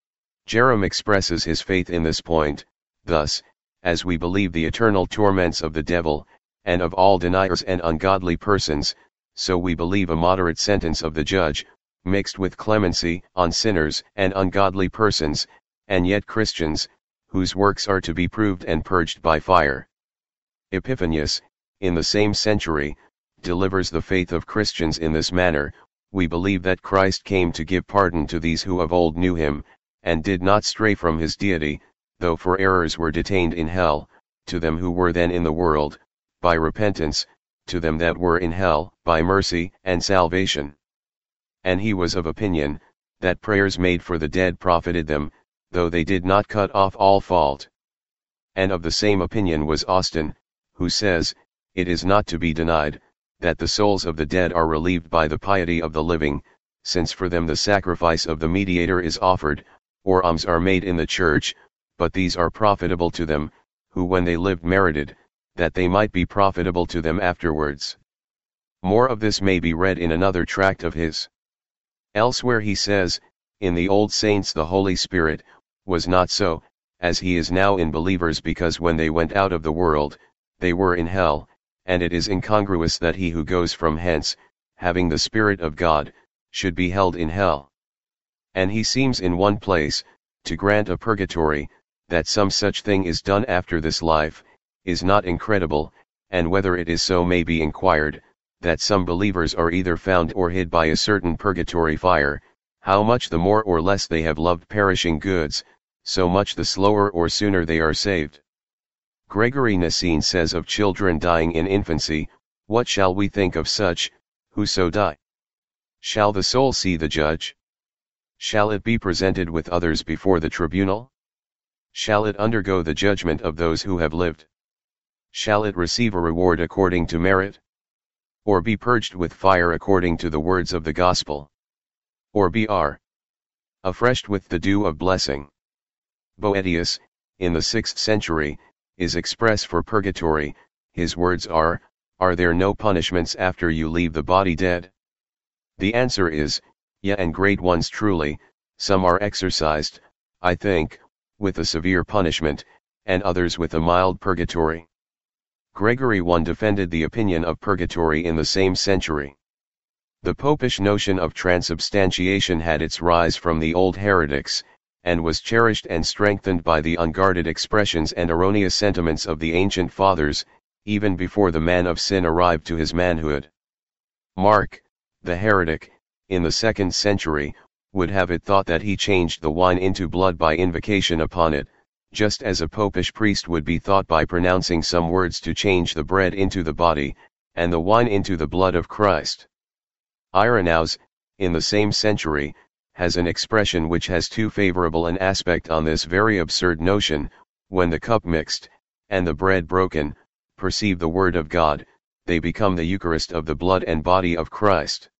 Jerome expresses his faith in this point, thus, as we believe the eternal torments of the devil, and of all deniers and ungodly persons, so we believe a moderate sentence of the judge, mixed with clemency, on sinners and ungodly persons, and yet Christians, whose works are to be proved and purged by fire. Epiphanius, in the same century, delivers the faith of Christians in this manner, we believe that Christ came to give pardon to these who of old knew him, and did not stray from his deity, though for errors were detained in hell, to them who were then in the world, by repentance, to them that were in hell, by mercy and salvation. And he was of opinion, that prayers made for the dead profited them, though they did not cut off all fault. And of the same opinion was Austin, who says, it is not to be denied, that the souls of the dead are relieved by the piety of the living, since for them the sacrifice of the mediator is offered, or alms are made in the church, but these are profitable to them, who when they lived merited, that they might be profitable to them afterwards. More of this may be read in another tract of his. Elsewhere he says, in the old saints the Holy Spirit was not so, as he is now in believers, because when they went out of the world, they were in hell, and it is incongruous that he who goes from hence, having the Spirit of God, should be held in hell. And he seems in one place, to grant a purgatory, that some such thing is done after this life, is not incredible, and whether it is so may be inquired, that some believers are either found or hid by a certain purgatory fire, how much the more or less they have loved perishing goods, so much the slower or sooner they are saved. Gregory Nassine says of children dying in infancy, "What shall we think of such, who so die? Shall the soul see the judge? Shall it be presented with others before the tribunal? Shall it undergo the judgment of those who have lived? Shall it receive a reward according to merit? Or be purged with fire according to the words of the gospel? Or be r. afreshed with the dew of blessing?" Boethius, in the sixth century, is express for purgatory. His words are, "Are there no punishments after you leave the body dead?" The answer is, "Yea, and great ones truly. Some are exercised, I think, with a severe punishment, and others with a mild purgatory." Gregory the First defended the opinion of purgatory in the same century. The popish notion of transubstantiation had its rise from the old heretics, and was cherished and strengthened by the unguarded expressions and erroneous sentiments of the ancient fathers, even before the man of sin arrived to his manhood. Mark, the heretic, in the second century, would have it thought that he changed the wine into blood by invocation upon it, just as a popish priest would be thought by pronouncing some words to change the bread into the body, and the wine into the blood of Christ. Irenaeus, in the same century, has an expression which has too favorable an aspect on this very absurd notion: "When the cup mixed, and the bread broken, perceive the word of God, they become the Eucharist of the blood and body of Christ."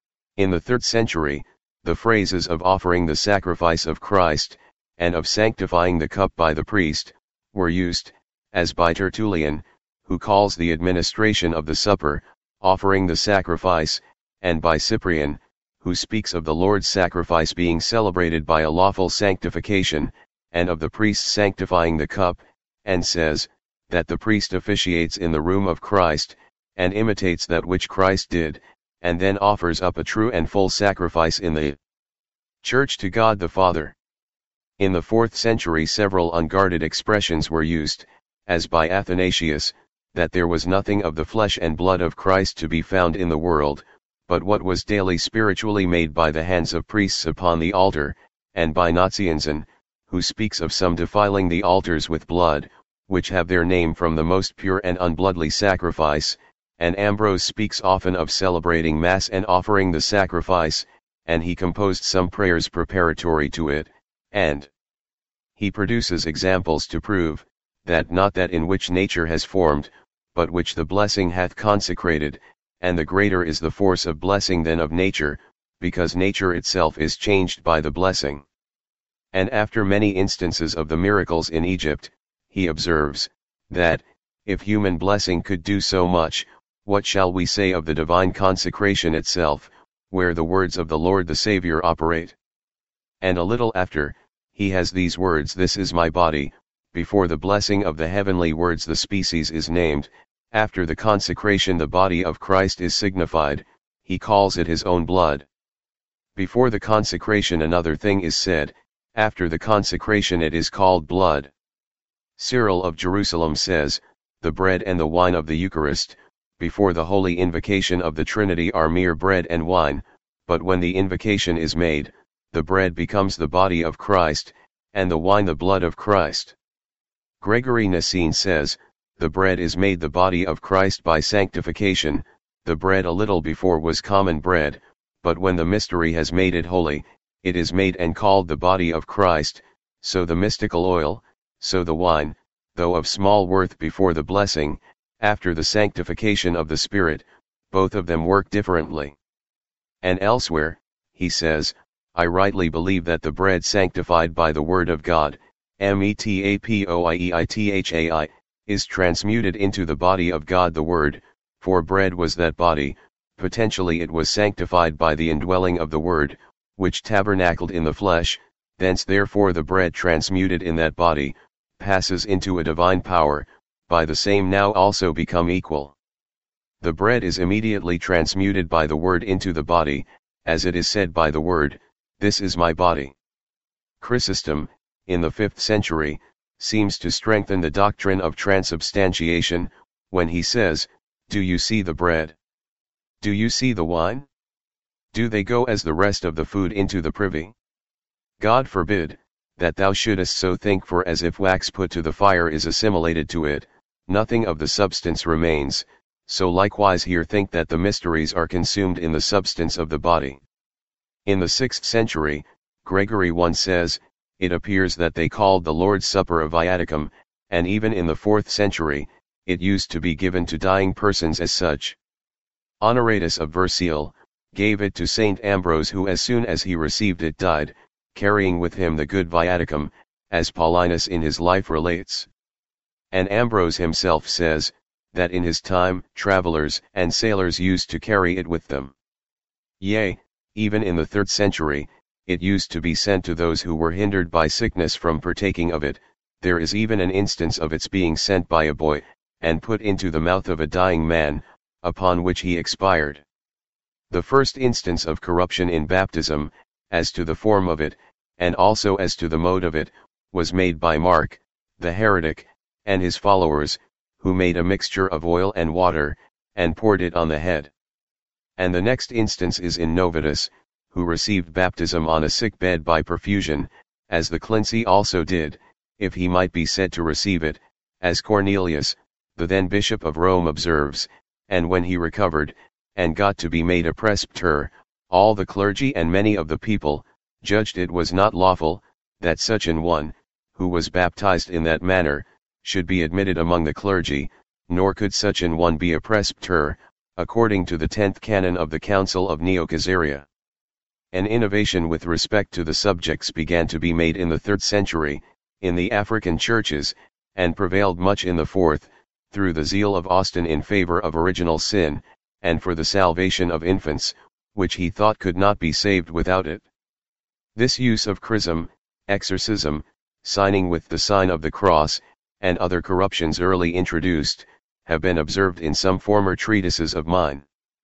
In the third century, the phrases of offering the sacrifice of Christ, and of sanctifying the cup by the priest, were used, as by Tertullian, who calls the administration of the supper, offering the sacrifice, and by Cyprian, who speaks of the Lord's sacrifice being celebrated by a lawful sanctification, and of the priest sanctifying the cup, and says, that the priest officiates in the room of Christ, and imitates that which Christ did, and then offers up a true and full sacrifice in the church to God the Father. In the fourth century several unguarded expressions were used, as by Athanasius, that there was nothing of the flesh and blood of Christ to be found in the world, but what was daily spiritually made by the hands of priests upon the altar, and by Nazianzen, who speaks of some defiling the altars with blood, which have their name from the most pure and unbloodly sacrifice, and Ambrose speaks often of celebrating Mass and offering the sacrifice, and he composed some prayers preparatory to it, and he produces examples to prove, that not that in which nature has formed, but which the blessing hath consecrated, and the greater is the force of blessing than of nature, because nature itself is changed by the blessing. And after many instances of the miracles in Egypt, he observes, that, if human blessing could do so much, what shall we say of the divine consecration itself, where the words of the Lord the Saviour operate? And a little after, he has these words: "This is my body." Before the blessing of the heavenly words the species is named, after the consecration the body of Christ is signified, he calls it his own blood. Before the consecration another thing is said, after the consecration it is called blood. Cyril of Jerusalem says, "The bread and the wine of the Eucharist, before the holy invocation of the Trinity are mere bread and wine, but when the invocation is made, the bread becomes the body of Christ, and the wine the blood of Christ." Gregory Nassine says, "The bread is made the body of Christ by sanctification. The bread a little before was common bread, but when the mystery has made it holy, it is made and called the body of Christ. So the mystical oil, so the wine, though of small worth before the blessing, after the sanctification of the Spirit, both of them work differently." And elsewhere, he says, "I rightly believe that the bread sanctified by the word of God, metapoiethai, is transmuted into the body of God the Word, for bread was that body, potentially it was sanctified by the indwelling of the Word, which tabernacled in the flesh, thence therefore the bread transmuted in that body, passes into a divine power, by the same now also become equal. The bread is immediately transmuted by the Word into the body, as it is said by the Word, 'This is my body.'" Chrysostom, in the fifth century, seems to strengthen the doctrine of transubstantiation, when he says, "Do you see the bread? Do you see the wine? Do they go as the rest of the food into the privy? God forbid, that thou shouldest so think, for as if wax put to the fire is assimilated to it, nothing of the substance remains, so likewise here think that the mysteries are consumed in the substance of the body. In the sixth century, Gregory the First says, it appears that they called the Lord's Supper a viaticum, and even in the fourth century, it used to be given to dying persons as such. Honoratus of Verceil gave it to Saint Ambrose, who as soon as he received it died, carrying with him the good viaticum, as Paulinus in his life relates. And Ambrose himself says, that in his time travelers and sailors used to carry it with them. Yea, even in the third century, it used to be sent to those who were hindered by sickness from partaking of it. There is even an instance of its being sent by a boy, and put into the mouth of a dying man, upon which he expired. The first instance of corruption in baptism, as to the form of it, and also as to the mode of it, was made by Mark, the heretic, and his followers, who made a mixture of oil and water, and poured it on the head. And the next instance is in Novatus, who received baptism on a sick bed by perfusion, as the Clincy also did, if he might be said to receive it, as Cornelius, the then Bishop of Rome, observes, and when he recovered, and got to be made a presbyter, all the clergy and many of the people, judged it was not lawful, that such an one, who was baptized in that manner, should be admitted among the clergy, nor could such an one be a presbyter, according to the tenth canon of the Council of Neocaesarea. An innovation with respect to the subjects began to be made in the third century, in the African churches, and prevailed much in the fourth, through the zeal of Austin in favor of original sin, and for the salvation of infants, which he thought could not be saved without it. This use of chrism, exorcism, signing with the sign of the cross, and other corruptions early introduced, have been observed in some former treatises of mine.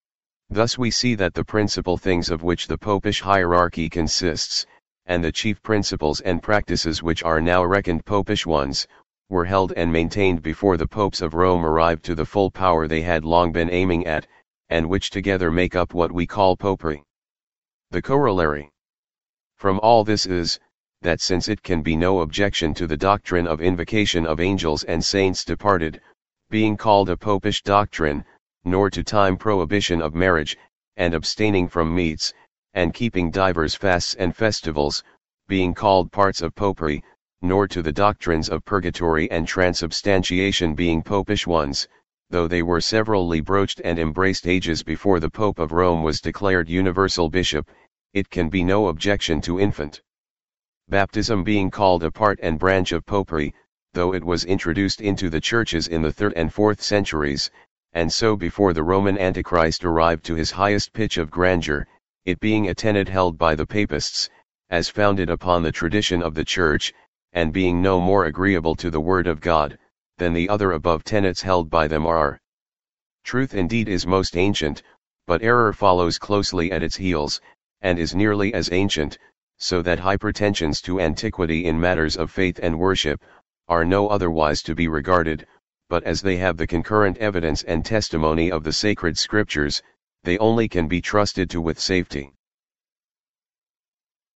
Thus we see that the principal things of which the popish hierarchy consists, and the chief principles and practices which are now reckoned popish ones, were held and maintained before the popes of Rome arrived to the full power they had long been aiming at, and which together make up what we call popery. The corollary from all this is, that since it can be no objection to the doctrine of invocation of angels and saints departed, being called a popish doctrine, nor to time prohibition of marriage, and abstaining from meats, and keeping divers fasts and festivals, being called parts of popery, nor to the doctrines of purgatory and transubstantiation being popish ones, though they were severally broached and embraced ages before the Pope of Rome was declared universal bishop, it can be no objection to infant baptism being called a part and branch of popery, though it was introduced into the churches in the third and fourth centuries, and so before the Roman Antichrist arrived to his highest pitch of grandeur, it being a tenet held by the papists, as founded upon the tradition of the Church, and being no more agreeable to the Word of God, than the other above tenets held by them are. Truth indeed is most ancient, but error follows closely at its heels, and is nearly as ancient, so that high pretensions to antiquity in matters of faith and worship, are no otherwise to be regarded, but as they have the concurrent evidence and testimony of the sacred Scriptures, they only can be trusted to with safety.